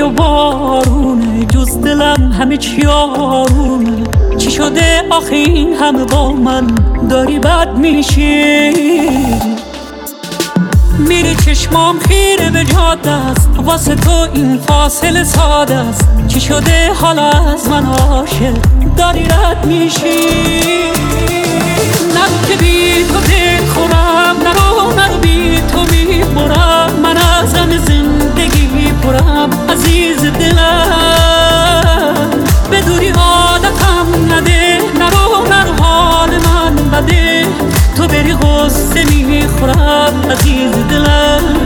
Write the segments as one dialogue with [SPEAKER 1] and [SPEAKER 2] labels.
[SPEAKER 1] و بارونه، جز دلم همه چی آرومه. چی شده آخه این همه با من داری بد میشی؟ میری چشمام خیره به جاده است، واسه تو این فاصله ساده است. چی شده حالا از من عاشق داری رد میشی؟ نرو که بی تو دل خورم، نرو بی تو میبرم. من از غم زندگی پرم عزیز دلم، به دوری عادتم نده. نرو حال من بده، تو بری غصه میخورم عزیز دلم.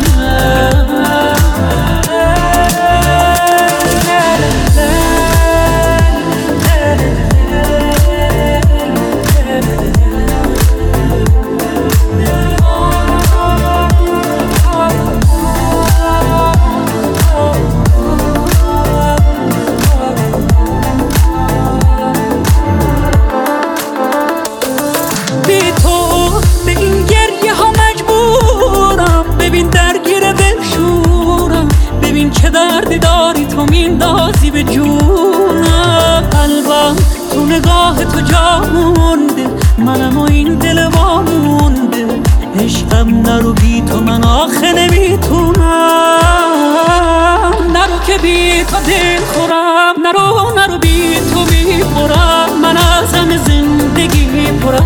[SPEAKER 1] چه دردی داری تو میندازی به جونم، قلبم تو نگاه تو جا مونده، منم و این دل وامونده. عشقم نرو بی تو من آخه نمیتونم. نرو که بی تو دل خورم، نرو بی تو میخورم. من از غم زندگی پرم